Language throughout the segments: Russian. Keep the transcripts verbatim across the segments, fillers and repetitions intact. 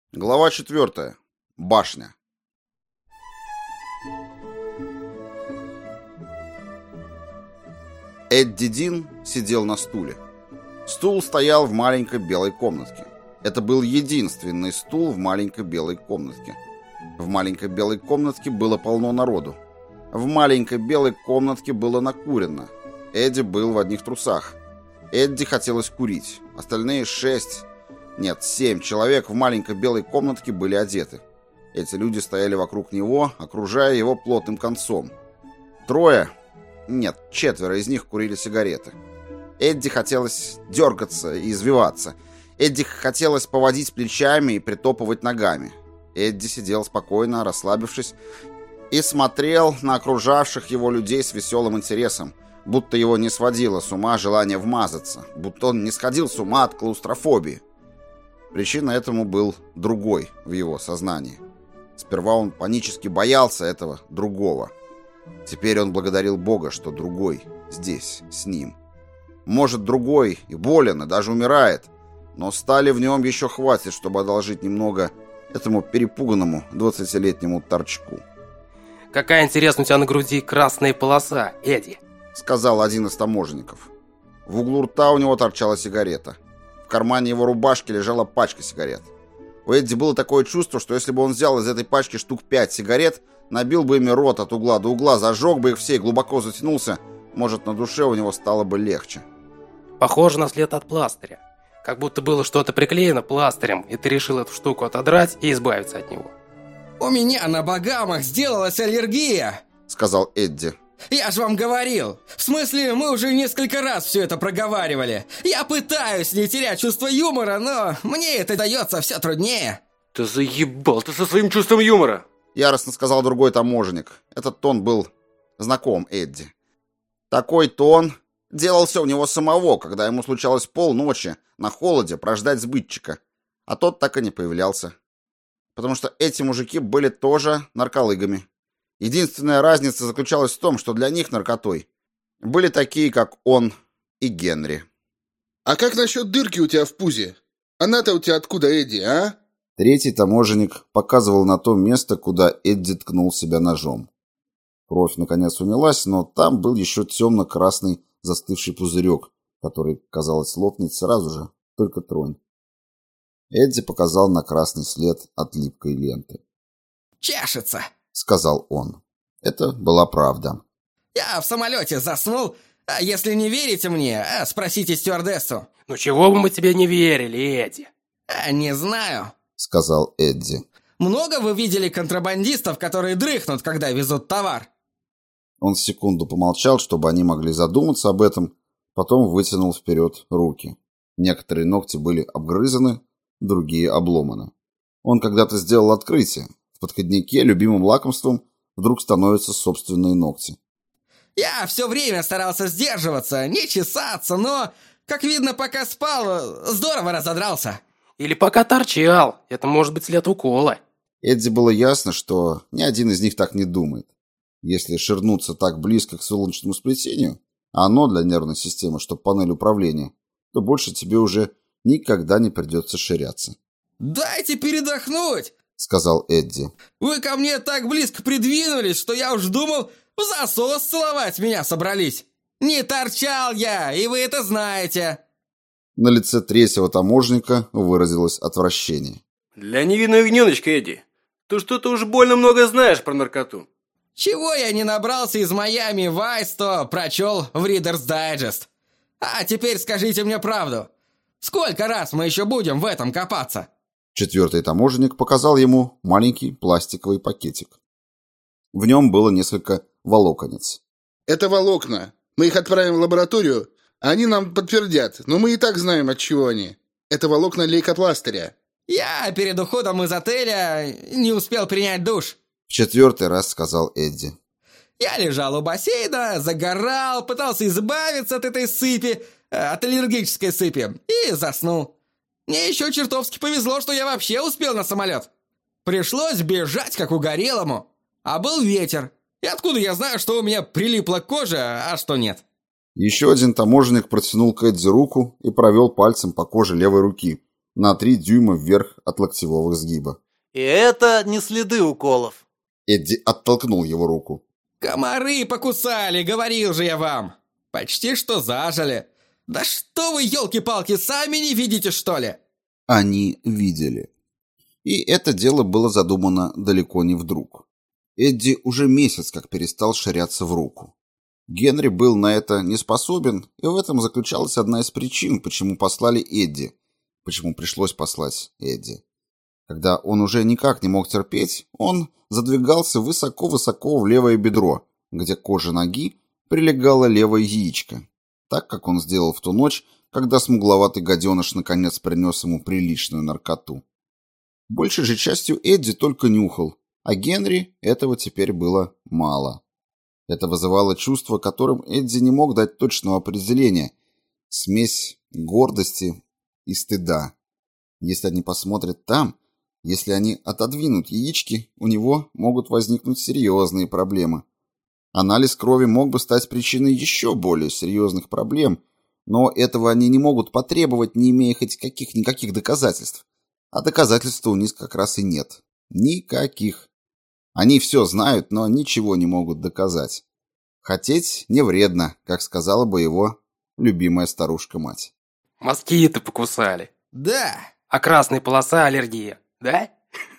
Глава четвертая. Башня. Эдди Дин сидел на стуле. Стул стоял в маленькой белой комнатке. Это был единственный стул в маленькой белой комнатке. В маленькой белой комнатке было полно народу. В маленькой белой комнатке было накурено. Эдди был в одних трусах. Эдди хотелось курить. Остальные шесть... Нет, семь человек в маленькой белой комнатке были одеты. Эти люди стояли вокруг него, окружая его плотным концом. Трое... Нет, четверо из них курили сигареты. Эдди хотелось дергаться и извиваться. Эдди хотелось поводить плечами и притопывать ногами. Эдди сидел спокойно, расслабившись, и смотрел на окружавших его людей с веселым интересом, будто его не сводило с ума желание вмазаться, будто он не сходил с ума от клаустрофобии. Причина этому был другой в его сознании. Сперва он панически боялся этого другого. Теперь он благодарил Бога, что другой здесь, с ним. Может, другой и болен, и даже умирает, но стали в нем еще хватит, чтобы одолжить немного этому перепуганному двадцатилетнему торчку. «Какая интересная у тебя на груди красная полоса, Эдди», — сказал один из таможенников. В углу рта у него торчала сигарета. В кармане его рубашки лежала пачка сигарет. У Эдди было такое чувство, что если бы он взял из этой пачки штук пять сигарет, набил бы ими рот от угла до угла, зажег бы их все и глубоко затянулся, может, на душе у него стало бы легче. «Похоже на след от пластыря. Как будто было что-то приклеено пластырем, и ты решил эту штуку отодрать и избавиться от него». «У меня на багамах сделалась аллергия», — сказал Эдди. «Я же вам говорил. В смысле, мы уже несколько раз все это проговаривали. Я пытаюсь не терять чувство юмора, но мне это дается все труднее». «Ты заебал, ты со своим чувством юмора!» — яростно сказал другой таможенник. Этот тон был знаком Эдди. Такой тон делался у него самого, когда ему случалось полночи на холоде прождать сбытчика, а тот так и не появлялся. Потому что эти мужики были тоже нарколыгами. Единственная разница заключалась в том, что для них наркотой были такие, как он и Генри. «А как насчет дырки у тебя в пузе? Она-то у тебя откуда, Эдди, а?» Третий таможенник показывал на то место, куда Эдди ткнул себя ножом. Кровь наконец унялась, но там был еще темно-красный застывший пузырек, который, казалось, лопнет сразу же, только тронь. Эдди показал на красный след от липкой ленты. «Чешется», — сказал он. Это была правда. «Я в самолете заснул. А если не верите мне, спросите стюардессу». «Ну чего бы мы тебе не верили, Эдди?» а, «Не знаю», — сказал Эдди. «Много вы видели контрабандистов, которые дрыхнут, когда везут товар?» Он секунду помолчал, чтобы они могли задуматься об этом, потом вытянул вперед руки. Некоторые ногти были обгрызаны, другие обломаны. Он когда-то сделал открытие. В подходнике любимым лакомством вдруг становятся собственные ногти. «Я все время старался сдерживаться, не чесаться, но, как видно, пока спал, здорово разодрался». «Или пока торчал. Это может быть след укола». Эдди было ясно, что ни один из них так не думает. Если ширнуться так близко к солнечному сплетению, а оно для нервной системы, что панель управления, то больше тебе уже никогда не придется ширяться. «Дайте передохнуть!» — сказал Эдди. «Вы ко мне так близко придвинулись, что я уж думал, в засос целовать меня собрались. Не торчал я, и вы это знаете». На лице третьего таможенника выразилось отвращение. «Для невинного ягненочка, Эдди, ты что-то уж больно много знаешь про наркоту». «Чего я не набрался из Майами Вайс, то прочел в Reader's Digest. А теперь скажите мне правду. Сколько раз мы еще будем в этом копаться?» Четвертый таможенник показал ему маленький пластиковый пакетик. В нем было несколько волоконец. «Это волокна. Мы их отправим в лабораторию, а они нам подтвердят, но мы и так знаем, от чего они. Это волокна лейкопластыря». «Я перед уходом из отеля не успел принять душ», — в четвертый раз сказал Эдди. «Я лежал у бассейна, загорал, пытался избавиться от этой сыпи, от аллергической сыпи, и заснул. Мне еще чертовски повезло, что я вообще успел на самолет. Пришлось бежать, как угорелому. А был ветер. И откуда я знаю, что у меня прилипла кожа, а что нет?» Еще один таможенник протянул к Эдди руку и провел пальцем по коже левой руки, на три дюйма вверх от локтевого сгиба. И это не следы уколов. Эдди оттолкнул его руку. Комары покусали, говорил же я вам. Почти что зажили. Да что вы, елки-палки, сами не видите, что ли? Они видели. И это дело было задумано далеко не вдруг. Эдди уже месяц как перестал ширяться в руку. Генри был на это не способен, и в этом заключалась одна из причин, почему послали Эдди, почему пришлось послать Эдди. Когда он уже никак не мог терпеть, он задвигался высоко-высоко в левое бедро, где к коже ноги прилегало левое яичко, так как он сделал в ту ночь, когда смугловатый гаденыш наконец принес ему приличную наркоту. Большей же частью Эдди только нюхал, а Генри этого теперь было мало. Это вызывало чувство, которым Эдди не мог дать точного определения, смесь гордости и стыда. Если они посмотрят там, если они отодвинут яички, у него могут возникнуть серьезные проблемы. Анализ крови мог бы стать причиной еще более серьезных проблем, но этого они не могут потребовать, не имея хоть каких-никаких доказательств. А доказательств у них как раз и нет. Никаких. Они все знают, но ничего не могут доказать. Хотеть не вредно, как сказала бы его любимая старушка-мать. Москиты покусали. Да. А красная полоса аллергия, да?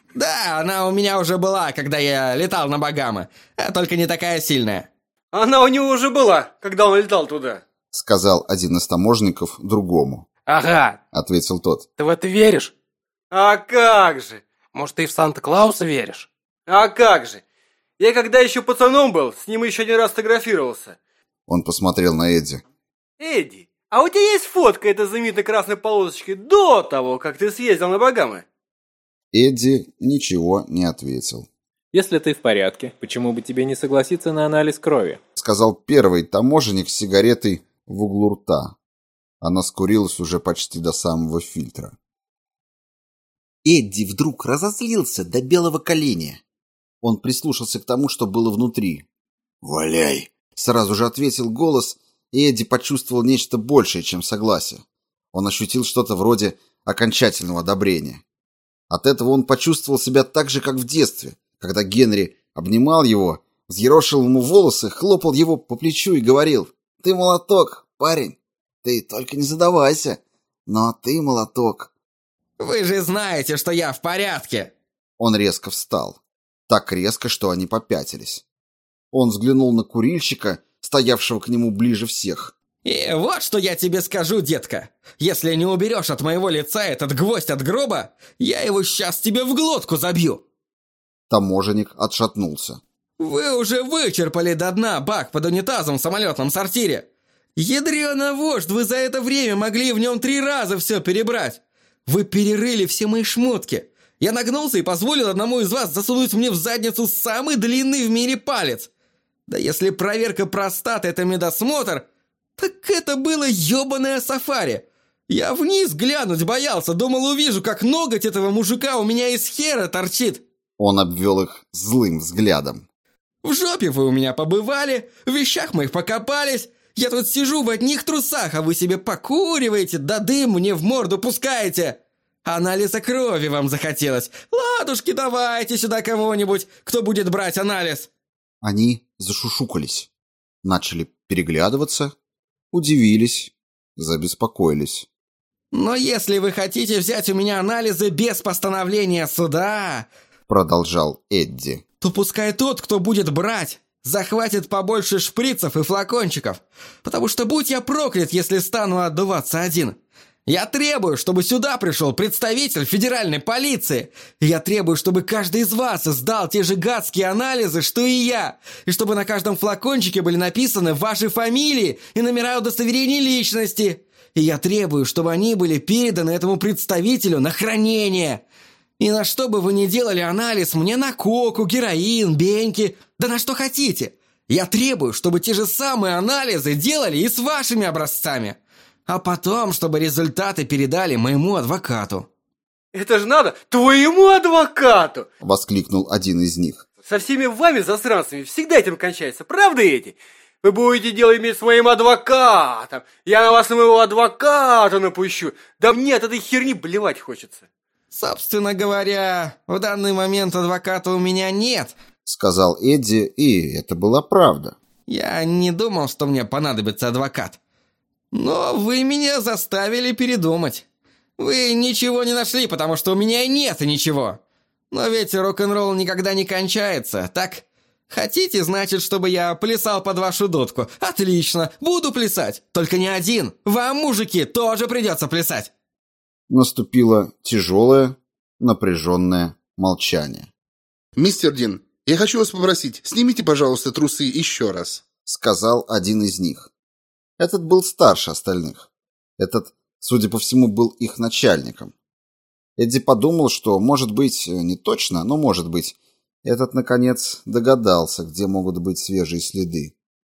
Да, она у меня уже была, когда я летал на Багамы, а только не такая сильная. Она у него уже была, когда он летал туда. Сказал один из таможенников другому. Ага. Ответил тот. Ты в это веришь? А как же? Может, ты в Санта-Клауса веришь? А как же? Я когда еще пацаном был, с ним еще один раз фотографировался. Он посмотрел на Эдди. Эдди, а у тебя есть фотка этой знаменитой красной полосочки до того, как ты съездил на Багамы? Эдди ничего не ответил. Если ты в порядке, почему бы тебе не согласиться на анализ крови? Сказал первый таможенник с сигаретой в углу рта. Она скурилась уже почти до самого фильтра. Эдди вдруг разозлился до белого коленя. Он прислушался к тому, что было внутри. «Валяй!» — сразу же ответил голос, и Эдди почувствовал нечто большее, чем согласие. Он ощутил что-то вроде окончательного одобрения. От этого он почувствовал себя так же, как в детстве, когда Генри обнимал его, взъерошил ему волосы, хлопал его по плечу и говорил: «Ты молоток, парень, ты только не задавайся, но ты молоток». Вы же знаете, что я в порядке. Он резко встал. Так резко, что они попятились. Он взглянул на курильщика, стоявшего к нему ближе всех. И вот что я тебе скажу, детка. Если не уберешь от моего лица этот гвоздь от гроба, я его сейчас тебе в глотку забью. Таможенник отшатнулся. Вы уже вычерпали до дна бак под унитазом в самолетном сортире. Ядрёна вождь, вы за это время могли в нем три раза все перебрать. Вы перерыли все мои шмотки. Я нагнулся и позволил одному из вас засунуть мне в задницу самый длинный в мире палец. Да если проверка простаты — это медосмотр, так это было ёбаное сафари. Я вниз глянуть боялся, думал, увижу, как ноготь этого мужика у меня из хера торчит. Он обвел их злым взглядом. В жопе вы у меня побывали, в вещах моих покопались. Я тут сижу в одних трусах, а вы себе покуриваете, да дым мне в морду пускаете. Анализа крови вам захотелось. Ладушки, давайте сюда кого-нибудь, кто будет брать анализ. Они зашушукались, начали переглядываться, удивились, забеспокоились. Но если вы хотите взять у меня анализы без постановления суда, продолжал Эдди, то пускай тот, кто будет брать, захватит побольше шприцев и флакончиков, потому что будь я проклят, если стану отдуваться один. Я требую, чтобы сюда пришел представитель федеральной полиции. Я требую, чтобы каждый из вас сдал те же гадские анализы, что и я, и чтобы на каждом флакончике были написаны ваши фамилии и номера удостоверений личности. И я требую, чтобы они были переданы этому представителю на хранение. И на что бы вы ни делали анализ, мне на коку, героин, беньки, да на что хотите. Я требую, чтобы те же самые анализы делали и с вашими образцами. А потом, чтобы результаты передали моему адвокату. Это же надо твоему адвокату! Воскликнул один из них. Со всеми вами, засранцами, всегда этим кончается, правда, Эдди? Вы будете дело иметь с моим адвокатом. Я на вас моего адвоката напущу. Да мне от этой херни блевать хочется. Собственно говоря, в данный момент адвоката у меня нет, сказал Эдди, и это была правда. Я не думал, что мне понадобится адвокат. Но вы меня заставили передумать. Вы ничего не нашли, потому что у меня и нет ничего. Но ведь рок-н-ролл никогда не кончается, так? Хотите, значит, чтобы я плясал под вашу дудку? Отлично, буду плясать. Только не один. Вам, мужики, тоже придется плясать. Наступило тяжелое, напряженное молчание. «Мистер Дин, я хочу вас попросить, снимите, пожалуйста, трусы еще раз», — сказал один из них. Этот был старше остальных. Этот, судя по всему, был их начальником. Эдди подумал, что, может быть, не точно, но может быть, этот, наконец, догадался, где могут быть свежие следы.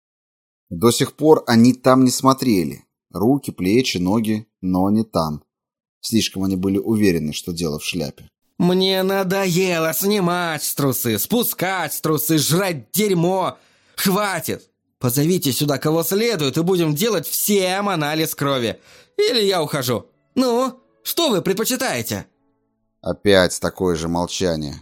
До сих пор они там не смотрели. Руки, плечи, ноги, но не там. Слишком они были уверены, что дело в шляпе. Мне надоело снимать с трусы, спускать с трусы, жрать дерьмо. Хватит! Позовите сюда кого следует, и будем делать всем анализ крови. Или я ухожу. Ну, что вы предпочитаете? Опять такое же молчание.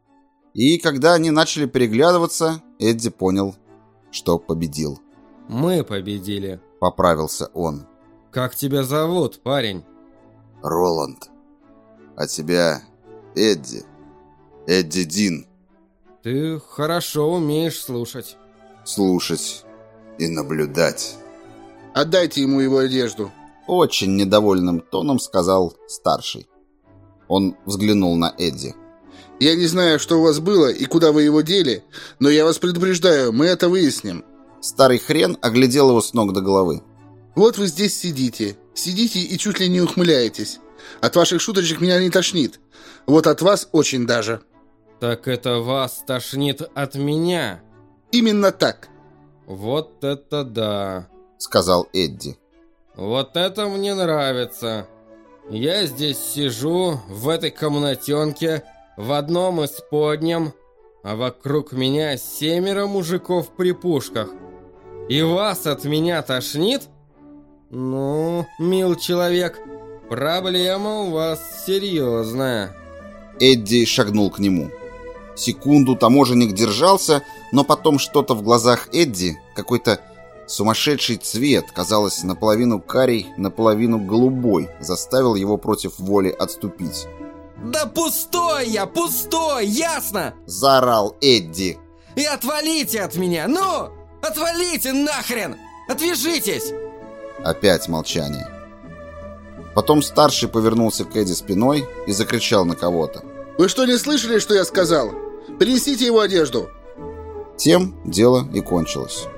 И когда они начали переглядываться, Эдди понял, что победил. Мы победили. Поправился он. Как тебя зовут, парень? Роланд. А тебя Эдди. Эдди Дин. Ты хорошо умеешь слушать. Слушать и наблюдать. «Отдайте ему его одежду», — очень недовольным тоном сказал старший. Он взглянул на Эдди. «Я не знаю, что у вас было и куда вы его дели, но я вас предупреждаю, мы это выясним». Старый хрен оглядел его с ног до головы. «Вот вы здесь сидите. Сидите и чуть ли не ухмыляетесь. От ваших шуточек меня не тошнит. Вот от вас очень даже». «Так это вас тошнит от меня?» «Именно так». «Вот это да», — сказал Эдди. «Вот это мне нравится. Я здесь сижу, в этой комнатенке, в одном из подням, а вокруг меня семеро мужиков при пушках. И вас от меня тошнит? Ну, мил человек, проблема у вас серьезная». Эдди шагнул к нему. Секунду таможенник держался, но потом что-то в глазах Эдди, какой-то сумасшедший цвет, казалось, наполовину карий, наполовину голубой, заставил его против воли отступить. «Да пустой я, пустой, ясно?» – заорал Эдди. «И отвалите от меня, ну! Отвалите нахрен! Отвяжитесь!» Опять молчание. Потом старший повернулся к Эдди спиной и закричал на кого-то. «Вы что, не слышали, что я сказал? Принесите его одежду!» Тем дело и кончилось.